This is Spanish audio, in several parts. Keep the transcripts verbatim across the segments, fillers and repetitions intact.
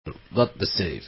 God Save.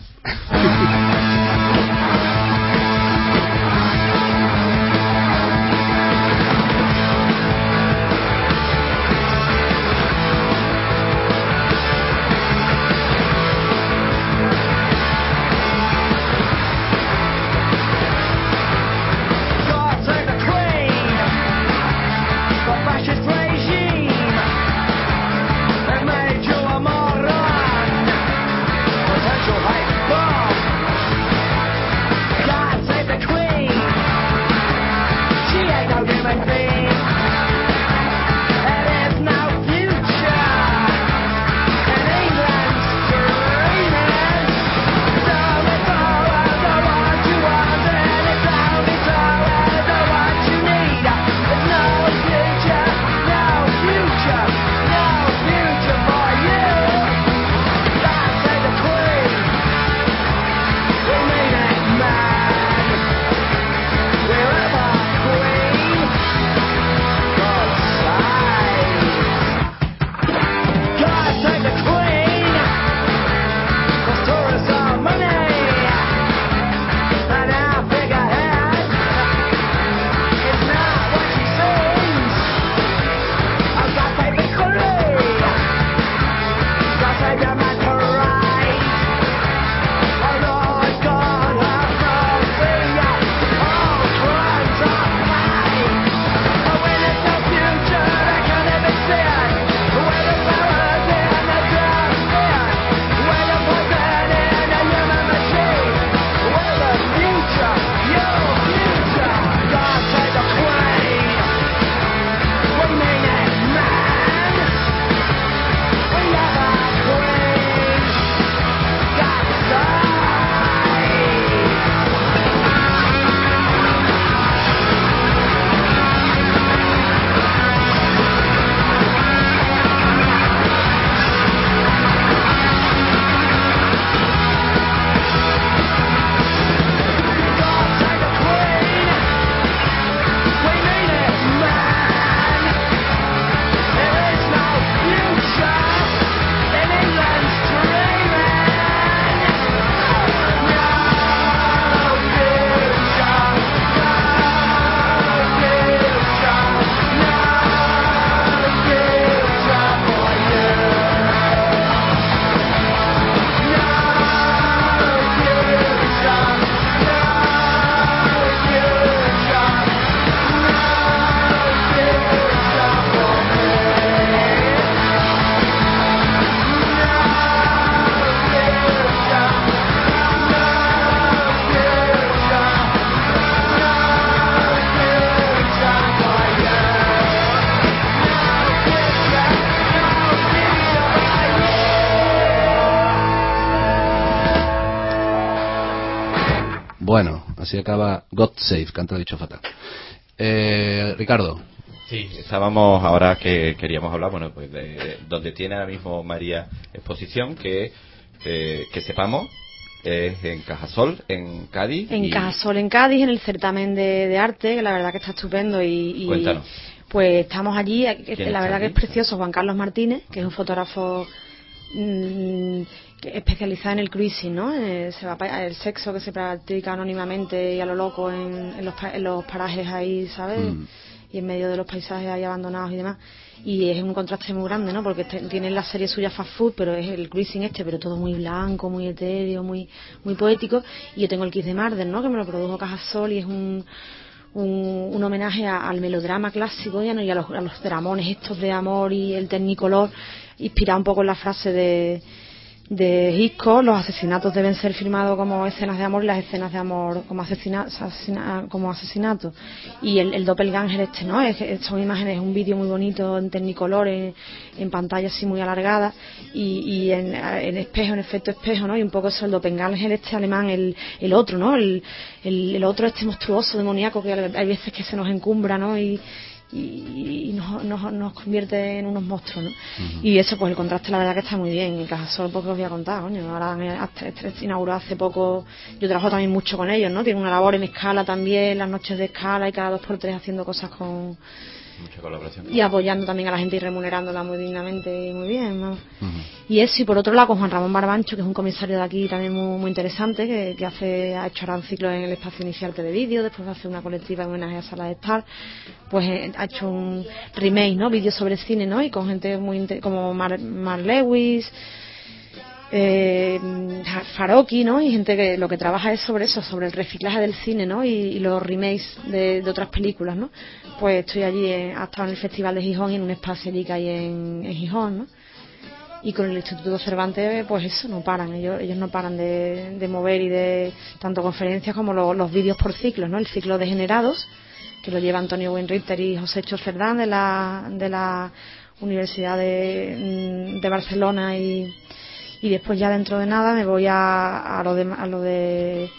Bueno, así acaba God Save, canta dicho fatal. Eh, Ricardo. Sí, estábamos ahora que queríamos hablar, bueno, pues de, de donde tiene ahora mismo María exposición, que eh, que sepamos es en Cajasol, en Cádiz. En y... Cajasol, en Cádiz, en el certamen de, de arte, que la verdad que está estupendo y, y Cuéntanos. Pues estamos allí, la verdad que allí? es precioso, Juan Carlos Martínez, que es un fotógrafo mmm, especializado en el cruising, ¿no? Eh, se va pa- el sexo que se practica anónimamente y a lo loco en, en, los, en los parajes ahí, ¿sabes? Mm. Y en medio de los paisajes ahí abandonados y demás. Y es un contraste muy grande, ¿no? Porque te, tiene la serie suya Fast Food, pero es el cruising este, pero todo muy blanco, muy etéreo, muy muy poético. Y yo tengo el Kiss de Marder, ¿no? Que me lo produjo Cajasol y es un un, un homenaje a, al melodrama clásico, ya, ¿no? Y a los, a los dramones estos de amor y el Technicolor, inspirado un poco en la frase de de Hitchcock, los asesinatos deben ser filmados como escenas de amor y las escenas de amor como asesina, asesina, como asesinatos. Y el, el doppelganger este, ¿no? Es, es, son imágenes, un vídeo muy bonito en Technicolor, en, en pantalla así muy alargada y, y en, en espejo, en efecto espejo, ¿no? Y un poco eso, el doppelganger este alemán, el, el otro, ¿no? El, el, el otro este monstruoso, demoníaco, que hay veces que se nos encumbra, ¿no? Y y nos, nos, nos convierte en unos monstruos, ¿no? Uh-huh. Y eso, pues el contraste la verdad que está muy bien. En Cajasol, porque os voy a contar, coño, ahora me, hasta este inauguró hace poco, yo trabajo también mucho con ellos, ¿no? Tienen una labor en escala también, las noches de escala y cada dos por tres haciendo cosas con Mucha colaboración. Y apoyando también a la gente y remunerándola muy dignamente y muy bien, ¿no? Uh-huh. Y eso, y por otro lado con Juan Ramón Barbancho, que es un comisario de aquí también muy, muy interesante, que, que hace ha hecho ahora un ciclo en el espacio inicial de vídeo, después hace una colectiva en homenaje a Sala de Estar, pues eh, ha hecho un remake, ¿no? Vídeos sobre cine, ¿no? Y con gente muy inter- como Mar, Mar Lewis, eh, Faroki, ¿no? Y gente que lo que trabaja es sobre eso, sobre el reciclaje del cine, ¿no? Y, y los remakes de, de otras películas, ¿no? Pues estoy allí, en, ha estado en el Festival de Gijón y en un espacio allí que hay en, en Gijón, ¿no? Y con el Instituto Cervantes, pues eso, no paran, ellos, ellos no paran de, de mover y de tanto conferencias como lo, los vídeos por ciclos, ¿no? El ciclo de Generados, que lo lleva Antonio Weinrichter y José Chos Cerdán de la, de la Universidad de, de Barcelona, y, y después ya dentro de nada me voy a, a lo de, a lo de,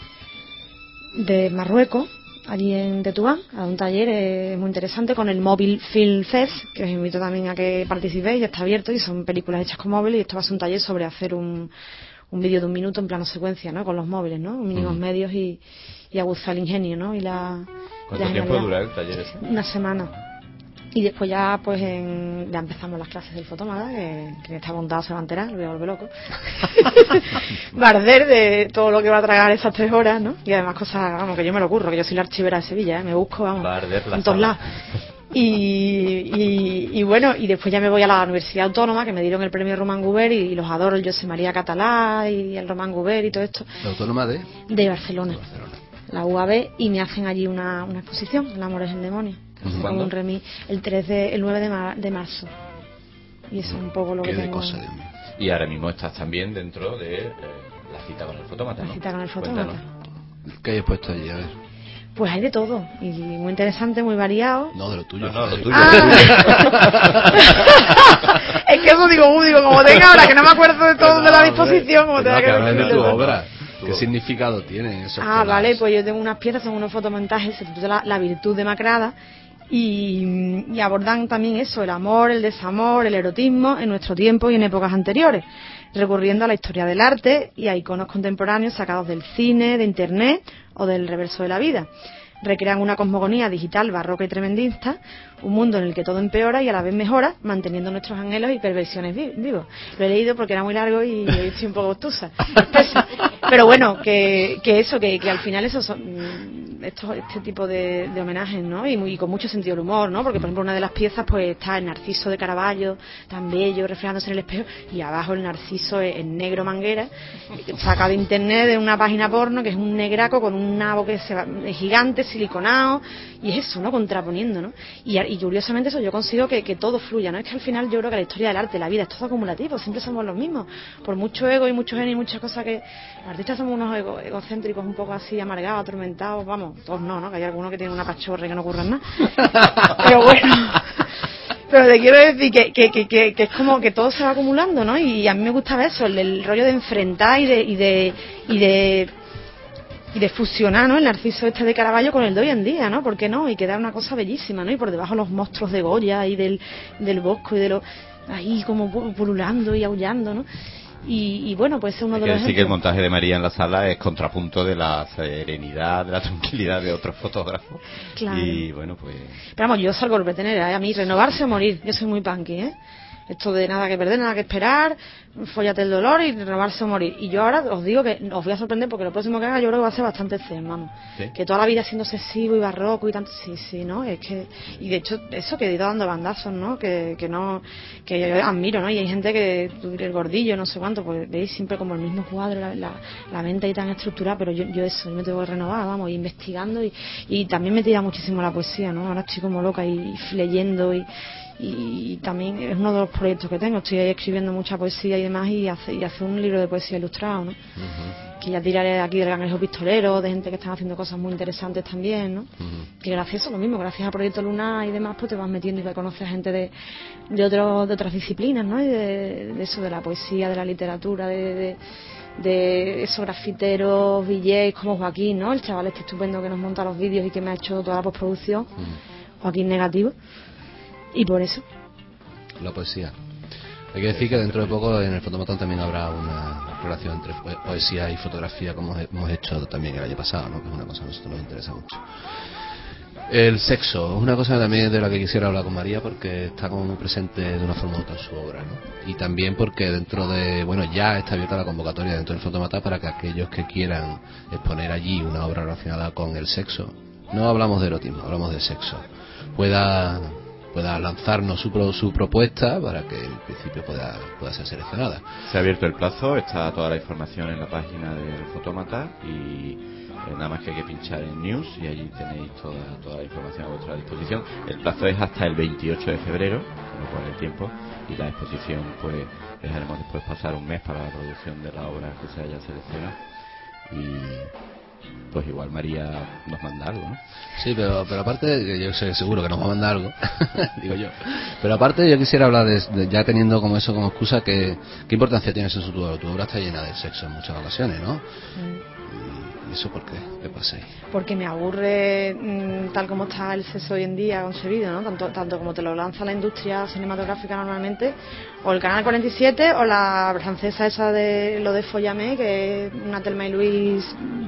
de Marruecos, allí en Tetuán, a un taller eh, muy interesante con el Mobile Film Fest, que os invito también a que participéis, ya está abierto y son películas hechas con móviles, y esto va a ser un taller sobre hacer un, un vídeo de un minuto en plano secuencia, ¿no? Con los móviles, ¿no? Mínimos mm. medios y, y aguzar el ingenio, ¿no? Y la, ¿Cuánto la tiempo dura el taller ese? Una semana. Y después ya pues en, ya empezamos las clases del fotómata, que, que está montado se va a enterar, lo voy a volver loco. Barder de todo lo que va a tragar esas tres horas, ¿no? Y además cosas, vamos, que yo me lo ocurro, que yo soy la archivera de Sevilla, ¿eh? Me busco, vamos, Barder la en todos lados. Y, y, y bueno, y después ya me voy a la Universidad Autónoma, que me dieron el premio Román Gubert, y, y los adoro, el José María Catalá y el Román Gubert y todo esto. ¿La Autónoma de? De Barcelona. De Barcelona. La U A B, y me hacen allí una, una exposición, El amor es el demonio. ¿Cuándo? Un remix, el tres de, el nueve de, mar, de marzo. Y eso es un poco lo Qué que de tengo. cosa, Dios mío. Y ahora mismo estás también dentro de eh, la cita con el fotómata, ¿no? La cita con el fotómata. ¿Qué hayas puesto allí? A ver. Pues hay de todo, y muy interesante, muy variado. No, de lo tuyo. No, no, lo tuyo. Ah. Es que eso digo, uh, digo, como tenga ahora, que no me acuerdo de todo, no, de la disposición, como tenga no, que, que hablar de tu todo. obra. ¿Qué significado tiene eso? Ah, vale, pues yo tengo unas piezas, son unos fotomontajes, se titula La, la virtud demacrada, y, y abordan también eso, el amor, el desamor, el erotismo en nuestro tiempo y en épocas anteriores, recurriendo a la historia del arte y a iconos contemporáneos sacados del cine, de internet o del reverso de la vida. Recrean una cosmogonía digital barroca y tremendista, un mundo en el que todo empeora y a la vez mejora, manteniendo nuestros anhelos y perversiones vivos. Lo he leído porque era muy largo y estoy un poco obtusa. Pero bueno, que, que eso, que, que al final eso son estos, este tipo de, de homenajes, ¿no? Y, muy, y con mucho sentido del humor, ¿no? Porque por ejemplo una de las piezas pues está el Narciso de Caravaggio, tan bello, reflejándose en el espejo, y abajo el Narciso en negro manguera, sacado de internet de una página porno, que es un negraco con un nabo que se va, gigante, siliconado, y es eso, ¿no? Contraponiendo, ¿no? Y, y curiosamente eso yo consigo que, que todo fluya, ¿no? Es que al final yo creo que la historia del arte, la vida, es todo acumulativo, siempre somos los mismos, por mucho ego y mucho genio y muchas cosas que los artistas somos unos ego, egocéntricos un poco así amargados, atormentados, vamos, todos no, ¿no? Que hay algunos que tienen una pachorra y que no ocurran nada, pero bueno. Pero te quiero decir que, que, que, que, que es como que todo se va acumulando, ¿no? Y a mí me gustaba eso, el, el rollo de enfrentar y de y de y de y de fusionar, ¿no? El Narciso este de Caravaggio con el de hoy en día, ¿no? ¿Por qué no? Y queda una cosa bellísima, ¿no? Y por debajo los monstruos de Goya y del, del Bosco y de los ahí como pululando y aullando, ¿no? Y, y bueno, pues es uno Hay de que los decir ejemplos. que el montaje de María en la sala es contrapunto de la serenidad, de la tranquilidad de otros fotógrafos. Claro. Y bueno, pues... Pero vamos, yo salgo por pretender, ¿eh? A mí renovarse o morir, yo soy muy punky, ¿eh? Esto de nada que perder, nada que esperar, fóllate el dolor y renovarse o morir. Y yo ahora os digo que os voy a sorprender porque lo próximo que haga yo creo que va a ser bastante zen, vamos. ¿Sí? Que toda la vida siendo excesivo y barroco y tanto, sí, sí, ¿no? Es que, y de hecho, eso que he ido dando bandazos, ¿no? Que, que no, que yo admiro, ¿no? Y hay gente que, el gordillo, no sé cuánto, pues veis siempre como el mismo cuadro, la, la, la mente ahí tan estructurada, pero yo, yo eso, yo me tengo que renovar, vamos, investigando y, y también me tira muchísimo la poesía, ¿no? Ahora estoy como loca y, y leyendo y, y también es uno de los proyectos que tengo, estoy ahí escribiendo mucha poesía y demás, y hace, y hace un libro de poesía ilustrado, ¿no? Uh-huh. Que ya tiraré de aquí del Cangrejo Pistolero, de gente que están haciendo cosas muy interesantes también, ¿no? Uh-huh. Que gracias a eso, lo mismo, gracias a Proyecto Lunar y demás, pues te vas metiendo y vas a conocer a gente de, de, otro, de otras disciplinas, ¿no? Y de, de eso, de la poesía, de la literatura, de... de de esos grafiteros, V Js como Joaquín, ¿no? El chaval este estupendo que nos monta los vídeos y que me ha hecho toda la postproducción, uh-huh. Joaquín Negativo. Y por eso la poesía, hay que decir que dentro de poco en el Fotomatón también habrá una relación entre poesía y fotografía, como hemos hecho también el año pasado, ¿no? Que es una cosa que a nosotros nos interesa mucho. El sexo es una cosa también de la que quisiera hablar con María, porque está como muy presente de una forma u otra en su obra, ¿no? Y también porque dentro de, bueno, ya está abierta la convocatoria dentro del Fotomata para que aquellos que quieran exponer allí una obra relacionada con el sexo, no hablamos de erotismo, hablamos de sexo, pueda pueda lanzarnos su, pro, su propuesta para que en principio pueda, pueda ser seleccionada. Se ha abierto el plazo, está toda la información en la página del Fotómata y eh, nada más que hay que pinchar en News y allí tenéis toda, toda la información a vuestra disposición. El plazo es hasta el veintiocho de febrero, con lo cual el tiempo, y la exposición pues dejaremos después pasar un mes para la producción de la obra que se haya seleccionado y pues igual María nos manda algo, ¿no? Sí, pero, pero aparte, yo sé seguro que nos va a mandar algo, digo yo. Pero aparte yo quisiera hablar de, de, ya teniendo como eso como excusa, que qué importancia tiene eso en tu obra. Tu obra está llena de sexo en muchas ocasiones, ¿no? Mm. ¿Y eso por qué? ¿Qué pasa ahí? Porque me aburre mmm, tal como está el sexo hoy en día concebido, ¿no? Tanto, tanto como te lo lanza la industria cinematográfica normalmente, o el Canal cuarenta y siete, o la francesa esa de lo de Follame, que es una Thelma y Luis,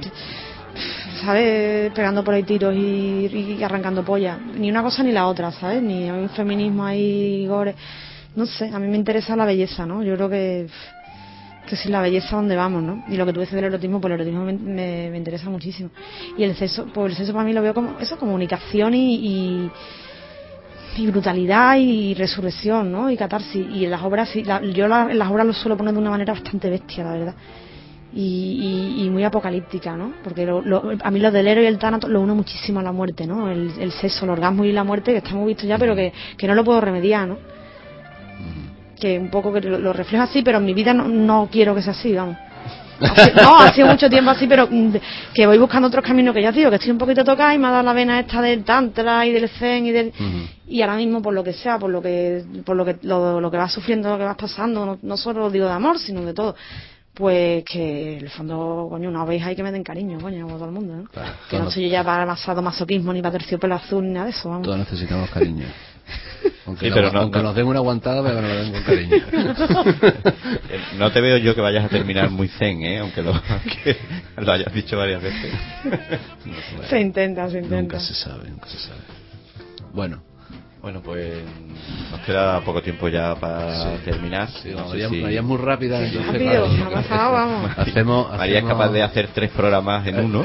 ¿sabes? Pegando por ahí tiros y, y arrancando polla. Ni una cosa ni la otra, ¿sabes? Ni hay un feminismo ahí, gore. No sé, a mí me interesa la belleza, ¿no? Yo creo que que si la belleza donde vamos, ¿no? Y lo que tú dices del erotismo, pues el erotismo me, me, me interesa muchísimo. Y el sexo, pues el sexo para mí lo veo como eso, comunicación y, y, y brutalidad y resurrección, ¿no? Y catarsis. Y en las obras, la, yo la, en las obras lo suelo poner de una manera bastante bestia, la verdad. Y, y, y muy apocalíptica, ¿no? Porque lo, lo, a mí lo del héroe y el tánato lo uno muchísimo a la muerte, ¿no? El, el sexo, el orgasmo y la muerte, que está muy visto ya, pero que, que no lo puedo remediar, ¿no? Que un poco que lo, lo refleja así, pero en mi vida no, no quiero que sea así, vamos. Así, no, ha sido mucho tiempo así, pero que voy buscando otros caminos, que ya digo, que estoy un poquito tocada y me ha dado la vena esta del tantra y del zen y del uh-huh. Y ahora mismo por lo que sea, por lo que por lo que lo, lo que vas sufriendo, lo que vas pasando, no, no solo digo de amor, sino de todo. Pues que en el fondo, coño, una oveja hay que me den cariño, coño, como todo el mundo, ¿no? Claro, que no soy yo ya para sadomasoquismo ni para terciopelo azul ni nada de eso, vamos. Todos necesitamos cariño. Aunque, sí, pero no, no, aunque no. nos den una aguantada, pero que nos den con cariño. No te veo yo que vayas a terminar muy zen, ¿eh? Aunque lo, aunque lo hayas dicho varias veces. No, se intenta, se intenta. Nunca se sabe, nunca se sabe. Bueno. Bueno, pues nos queda poco tiempo ya para sí. terminar. Sí, no, María, si... María es muy rápida. Sí, entonces, rápido, claro, no ha pasado, vamos. Hacemos, María hacemos... es capaz de hacer tres programas en uno.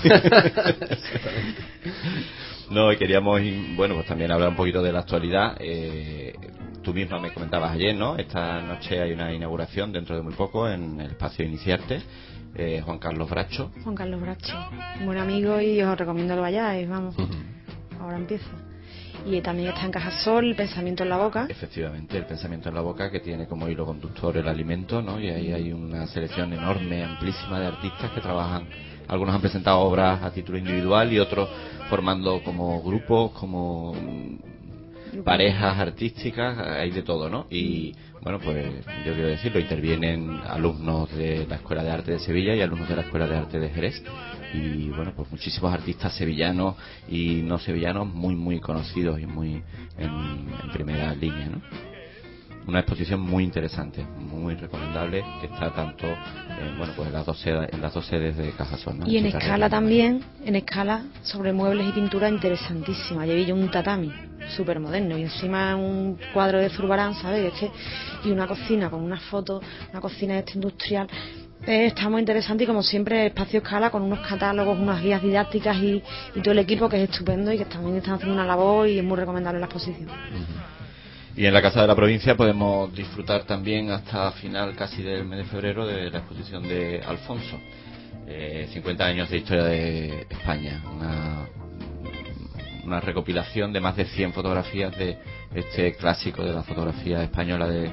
No, y queríamos, bueno, pues también hablar un poquito de la actualidad. Eh, tú misma me comentabas ayer, ¿no? Esta noche hay una inauguración dentro de muy poco en el espacio Iniciarte. Eh, Juan Carlos Bracho. Juan Carlos Bracho, buen amigo, y os recomiendo que vayáis, vamos. Uh-huh. Ahora empieza. Y también está en Cajasol, el pensamiento en la boca. Efectivamente, el pensamiento en la boca, que tiene como hilo conductor el alimento, ¿no? Y ahí hay una selección enorme, amplísima de artistas que trabajan. Algunos han presentado obras a título individual y otros formando como grupos, como parejas artísticas, hay de todo, ¿no? Y bueno, pues yo quiero decirlo, intervienen alumnos de la Escuela de Arte de Sevilla y alumnos de la Escuela de Arte de Jerez. Y bueno, pues muchísimos artistas sevillanos y no sevillanos muy muy conocidos y muy en, en primera línea, ¿no? Una exposición muy interesante, muy recomendable, que está tanto en, bueno, pues en las dos sedes, en las dos sedes de Cajasol, ¿no? Y en escala también, en escala sobre muebles y pintura interesantísima. Llevé yo un tatami súper moderno y encima un cuadro de Zurbarán, ¿sabes? Es que, y una cocina con unas fotos, una cocina esta industrial. Eh, está muy interesante y como siempre espacio escala con unos catálogos, unas guías didácticas y, y todo el equipo, que es estupendo y que también están haciendo una labor y es muy recomendable la exposición. Uh-huh. Y en la Casa de la Provincia podemos disfrutar también hasta final casi del mes de febrero de la exposición de Alfonso, eh, cincuenta años de historia de España, una, una recopilación de más de cien fotografías de este clásico de la fotografía española de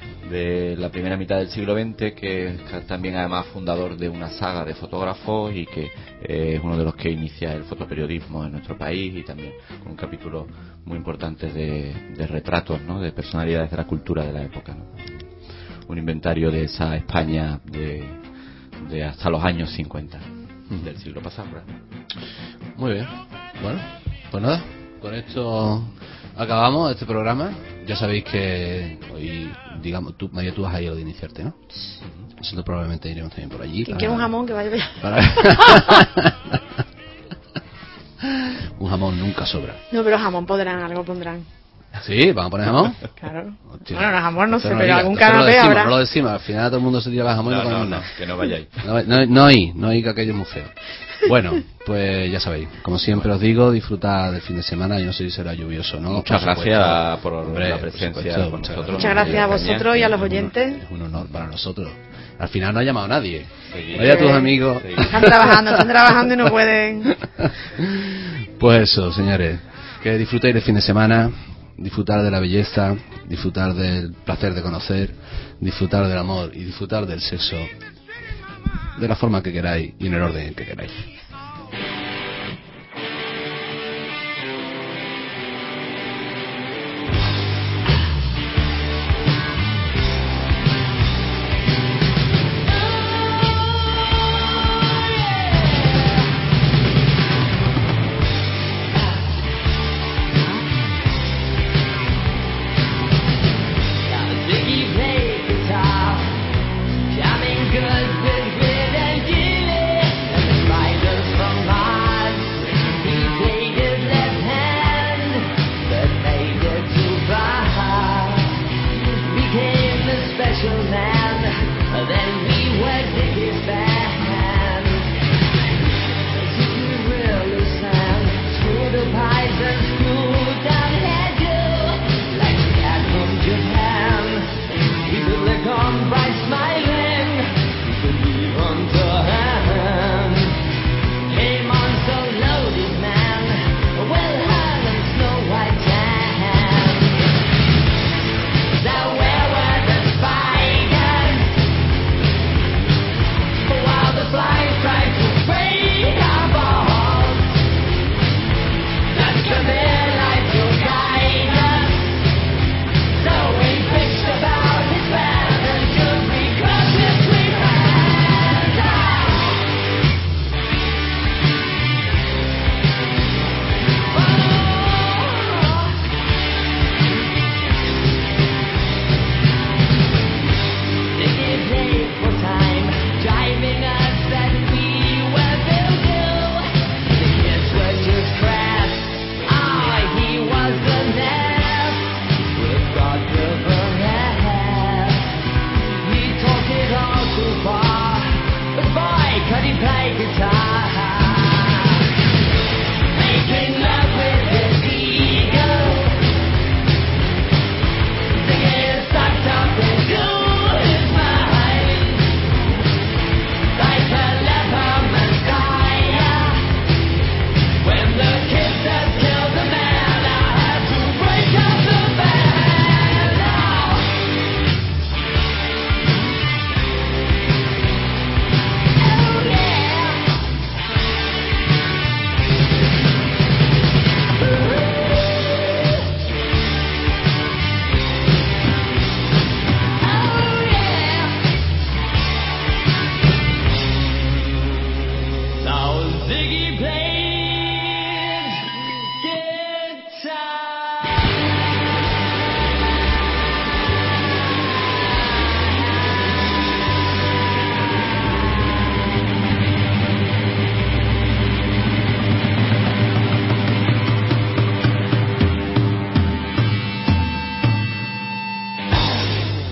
de la primera mitad del siglo veinte, que es también además fundador de una saga de fotógrafos y que eh, es uno de los que inicia el fotoperiodismo en nuestro país, y también con un capítulo muy importante de, de retratos, ¿no? De personalidades de la cultura de la época, ¿no? Un inventario de esa España de, de hasta los años cincuenta del siglo pasado, ¿verdad? Muy bien, bueno, pues nada, con esto acabamos este programa. Ya sabéis que hoy, digamos, tú, María, tú vas a ir a iniciarte, ¿no? Sí. Nosotros probablemente iremos también por allí. ¿Quién quiere un jamón que vaya? Para... un jamón nunca sobra. No, pero jamón podrán, algo pondrán. ¿Sí? ¿Van a poner jamón? Claro. Hostia. Bueno, no jamón no sé, Entonces no pero digas, algún entonces no lo canapé decimos, habrá. No lo decimos, al final todo el mundo se tira la jamón y No, no no, comemos no, nada. que no vayáis. No, no, no hay, no hay que aquello es muy feo. Bueno, pues ya sabéis, como siempre os digo, disfrutad del fin de semana. Yo no sé si será lluvioso, ¿no? Muchas Por supuesto. gracias por Hombre, la por presencia supuesto, con muchas nosotros. Muchas gracias a vosotros y a los oyentes. Es un honor para nosotros. Al final no ha llamado nadie. Seguid. Vaya a tus amigos. Seguid. Están trabajando, están trabajando y no pueden. Pues eso, señores, que disfrutéis del fin de semana, disfrutar de la belleza, disfrutar del placer de conocer, disfrutar del amor y disfrutar del sexo de la forma que queráis y en el orden que queráis.